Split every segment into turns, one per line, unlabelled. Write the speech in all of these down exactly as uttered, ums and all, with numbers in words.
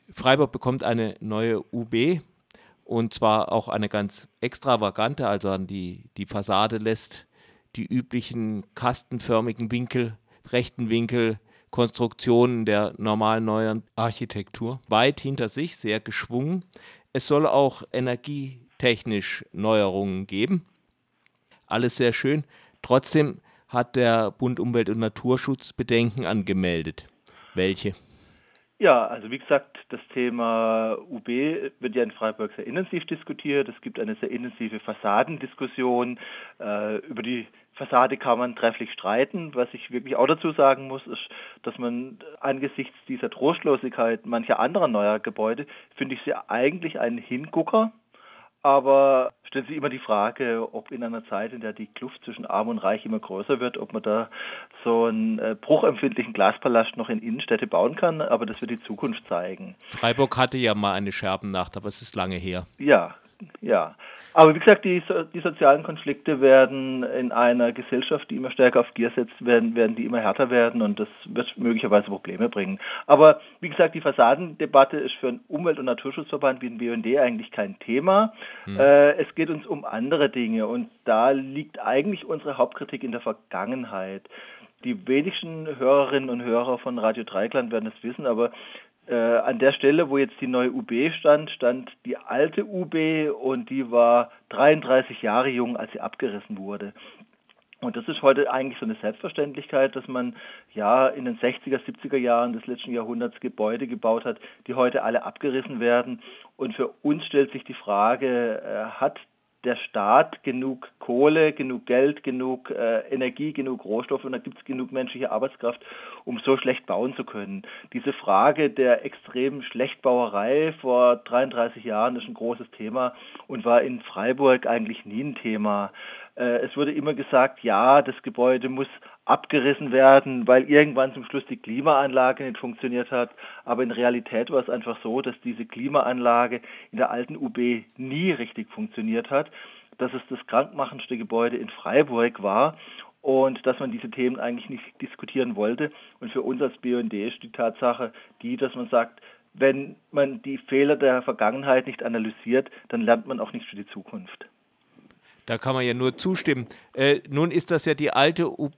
Freiburg bekommt eine neue U B und zwar auch eine ganz extravagante, also an die, die Fassade lässt die üblichen kastenförmigen Winkel, rechten Winkel, Konstruktionen der normalen neuen Architektur weit hinter sich, sehr geschwungen. Es soll auch energietechnisch Neuerungen geben. Alles sehr schön. Trotzdem hat der Bund Umwelt- und Naturschutz Bedenken angemeldet. Welche?
Ja, also wie gesagt, das Thema U B wird ja in Freiburg sehr intensiv diskutiert. Es gibt eine sehr intensive Fassadendiskussion. Äh, über die Fassade kann man trefflich streiten. Was ich wirklich auch dazu sagen muss, ist, dass man angesichts dieser Trostlosigkeit mancher anderer neuer Gebäude, finde ich sie eigentlich einen Hingucker. Aber stellt sich immer die Frage, ob in einer Zeit, in der die Kluft zwischen Arm und Reich immer größer wird, ob man da so einen äh, bruchempfindlichen Glaspalast noch in Innenstädte bauen kann. Aber das wird die Zukunft zeigen.
Freiburg hatte ja mal eine Scherbennacht, aber es ist lange her.
Ja, ja. Aber wie gesagt, die, so- die sozialen Konflikte werden in einer Gesellschaft, die immer stärker auf Gier setzt, werden, werden die immer härter werden und das wird möglicherweise Probleme bringen. Aber wie gesagt, die Fassadendebatte ist für einen Umwelt- und Naturschutzverband wie den B U N D eigentlich kein Thema.
Hm.
Äh, es geht uns um andere Dinge und da liegt eigentlich unsere Hauptkritik in der Vergangenheit. Die wenigsten Hörerinnen und Hörer von Radio Dreikland werden es wissen, aber äh, an der Stelle, wo jetzt die neue U B stand, stand die alte U B und die war dreiunddreißig Jahre jung, als sie abgerissen wurde. Und das ist heute eigentlich so eine Selbstverständlichkeit, dass man ja in den sechziger, siebziger Jahren des letzten Jahrhunderts Gebäude gebaut hat, die heute alle abgerissen werden. Und für uns stellt sich die Frage, äh, hat der Staat genug Kohle, genug Geld, genug äh, Energie, genug Rohstoffe und da gibt es genug menschliche Arbeitskraft, um so schlecht bauen zu können. Diese Frage der extremen Schlechtbauerei vor dreiunddreißig Jahren ist ein großes Thema und war in Freiburg eigentlich nie ein Thema. Äh, es wurde immer gesagt, ja, das Gebäude muss abgerissen werden, weil irgendwann zum Schluss die Klimaanlage nicht funktioniert hat. Aber in Realität war es einfach so, dass diese Klimaanlage in der alten U B nie richtig funktioniert hat, dass es das krankmachendste Gebäude in Freiburg war und dass man diese Themen eigentlich nicht diskutieren wollte. Und für uns als B U N D ist die Tatsache die, dass man sagt, wenn man die Fehler der Vergangenheit nicht analysiert, dann lernt man auch nichts für die Zukunft.
Da kann man ja nur zustimmen. Äh, nun ist das ja die alte U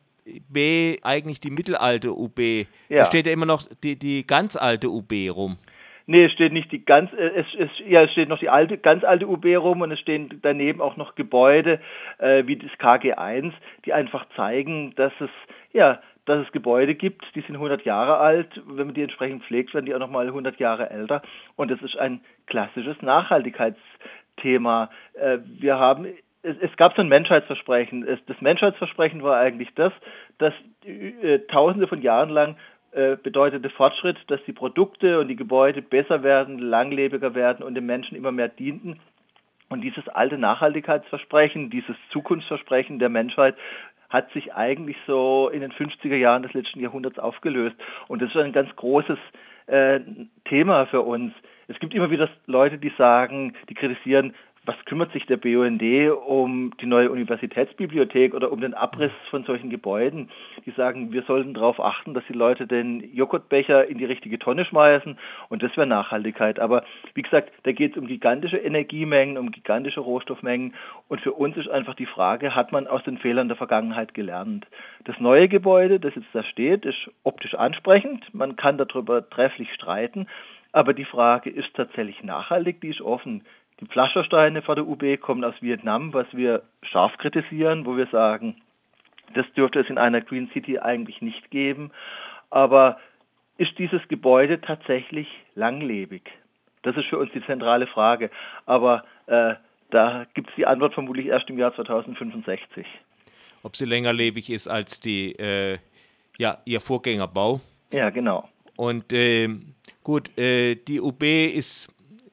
B, eigentlich die mittelalte U B. Da
Ja.
steht ja immer noch die, die ganz alte U B rum.
Nee, es steht nicht die ganz, äh, es, es, ja, es steht noch die alte, ganz alte U B rum und es stehen daneben auch noch Gebäude äh, wie das K G eins, die einfach zeigen, dass es, ja, dass es Gebäude gibt, die sind hundert Jahre alt. Wenn man die entsprechend pflegt, werden die auch nochmal hundert Jahre älter. Und das ist ein klassisches Nachhaltigkeitsthema. Äh, wir haben es, es gab so ein Menschheitsversprechen. Es, das Menschheitsversprechen war eigentlich das, dass äh, tausende von Jahren lang äh, bedeutete Fortschritt, dass die Produkte und die Gebäude besser werden, langlebiger werden und den Menschen immer mehr dienten. Und dieses alte Nachhaltigkeitsversprechen, dieses Zukunftsversprechen der Menschheit hat sich eigentlich so in den fünfziger Jahren des letzten Jahrhunderts aufgelöst. Und das ist ein ganz großes äh, Thema für uns. Es gibt immer wieder Leute, die sagen, die kritisieren, was kümmert sich der B U N D um die neue Universitätsbibliothek oder um den Abriss von solchen Gebäuden? Die sagen, wir sollten darauf achten, dass die Leute den Joghurtbecher in die richtige Tonne schmeißen und das wäre Nachhaltigkeit. Aber wie gesagt, da geht es um gigantische Energiemengen, um gigantische Rohstoffmengen und für uns ist einfach die Frage, hat man aus den Fehlern der Vergangenheit gelernt? Das neue Gebäude, das jetzt da steht, ist optisch ansprechend, man kann darüber trefflich streiten, aber die Frage ist tatsächlich nachhaltig, die ist offen. Die Pflastersteine vor der U B kommen aus Vietnam, was wir scharf kritisieren, wo wir sagen, das dürfte es in einer Green City eigentlich nicht geben. Aber ist dieses Gebäude tatsächlich langlebig? Das ist für uns die zentrale Frage. Aber äh, da gibt es die Antwort vermutlich erst im Jahr zweitausendfünfundsechzig.
Ob sie längerlebig ist als die, äh, ja, ihr Vorgängerbau.
Ja, genau.
Und äh, gut, äh, die U B ist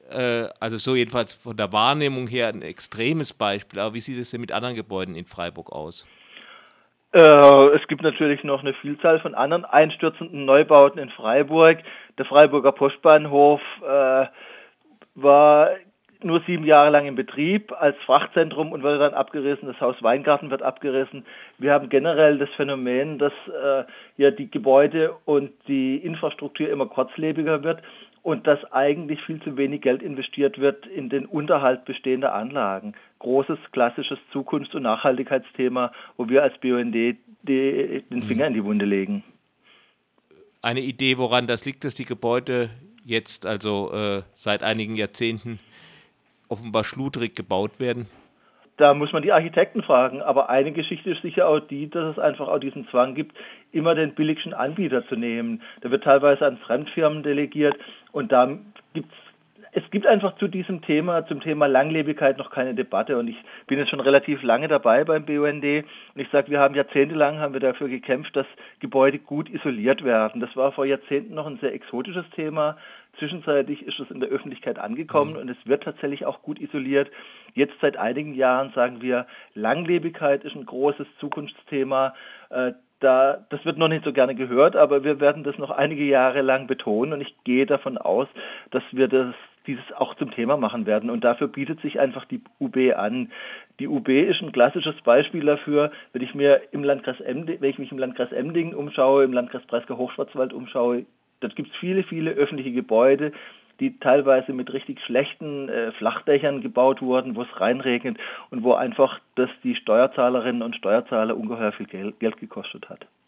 also so jedenfalls von der Wahrnehmung her ein extremes Beispiel. Aber wie sieht es denn mit anderen Gebäuden in Freiburg aus?
Äh, es gibt natürlich noch eine Vielzahl von anderen einstürzenden Neubauten in Freiburg. Der Freiburger Postbahnhof äh, war nur sieben Jahre lang in Betrieb als Frachtzentrum und wurde dann abgerissen. Das Haus Weingarten wird abgerissen. Wir haben generell das Phänomen, dass äh, ja die Gebäude und die Infrastruktur immer kurzlebiger wird. und dass eigentlich viel zu wenig Geld investiert wird in den Unterhalt bestehender Anlagen. Großes, klassisches Zukunfts- und Nachhaltigkeitsthema, wo wir als B U N D die, den Finger in die Wunde legen.
Eine Idee, woran das liegt, dass die Gebäude jetzt also äh, seit einigen Jahrzehnten offenbar schludrig gebaut werden?
Da muss man die Architekten fragen, aber eine Geschichte ist sicher auch die, dass es einfach auch diesen Zwang gibt, immer den billigsten Anbieter zu nehmen. Da wird teilweise an Fremdfirmen delegiert und da gibt's es gibt einfach zu diesem Thema, zum Thema Langlebigkeit noch keine Debatte und ich bin jetzt schon relativ lange dabei beim B U N D und ich sage, wir haben jahrzehntelang haben wir dafür gekämpft, dass Gebäude gut isoliert werden. Das war vor Jahrzehnten noch ein sehr exotisches Thema. Zwischenzeitlich ist es in der Öffentlichkeit angekommen und es wird tatsächlich auch gut isoliert. Jetzt seit einigen Jahren sagen wir, Langlebigkeit ist ein großes Zukunftsthema. Äh, Da, das wird noch nicht so gerne gehört, aber wir werden das noch einige Jahre lang betonen und ich gehe davon aus, dass wir das, dieses auch zum Thema machen werden und dafür bietet sich einfach die U B an. Die U B ist ein klassisches Beispiel dafür, wenn ich mir im Landkreis Emding, wenn ich mich im Landkreis Emding umschaue, im Landkreis Breisgau-Hochschwarzwald umschaue, dort gibt es viele, viele öffentliche Gebäude, die teilweise mit richtig schlechten äh, Flachdächern gebaut wurden, wo es reinregnet und wo einfach das die Steuerzahlerinnen und Steuerzahler ungeheuer viel Geld, Geld gekostet hat.